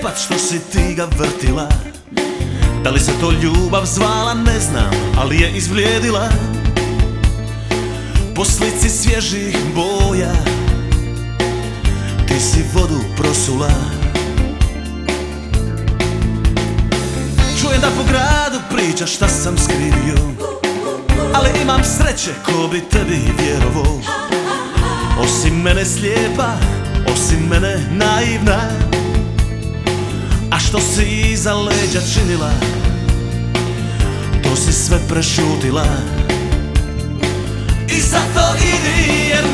slijepac što si ti ga vrtila. Da li se to ljubav zvala ne znam, ali je izvlijedila. Po slici svježih boja ti si vodu prosula. Čujem da po gradu pričaš šta sam skrivio, ali imam sreće ko bi tebi vjerovao. Osim mene slijepa, osim mene naivna, a što si iza leđa činila, to si sve prešutila. I zato idi jer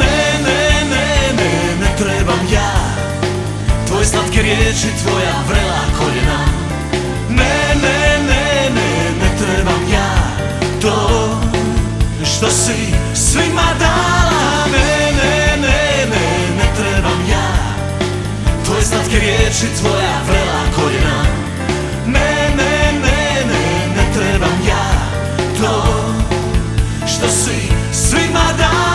ne trebam ja tvoje slatke riječi, tvoja vrela koljena. Ne trebam ja to što si svima dala. Ne trebam ja tvoje slatke riječi, tvoja vrela koljena. Ne trebam ja to što si svima dala.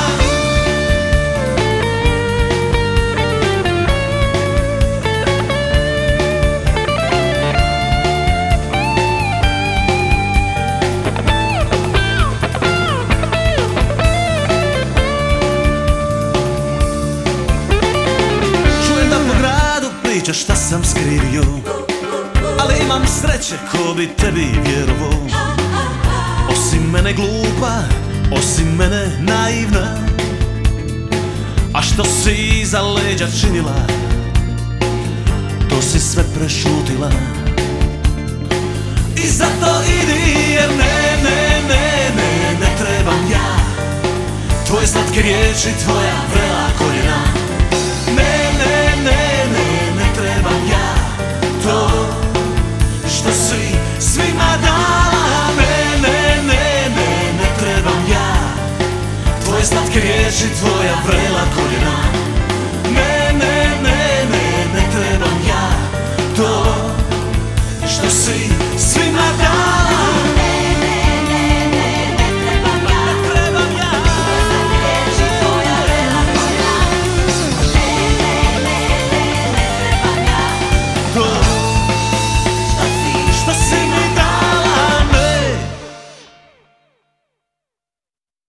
Pričaš šta sam skrivio, ali imam sreće ko bi tebi vjerovao. Osim mene glupa, osim mene naivna, a što si iza leđa činila, to si sve prešutila. I zato idi jer ne trebam ja tvoje slatke riječi, tvoja vrela koljena. Ne trebam ja to što si svima dala. Ne trebam ja tvoje slatke riječi, tvoja vrela koljena. Ne trebam ja to što si svima dala.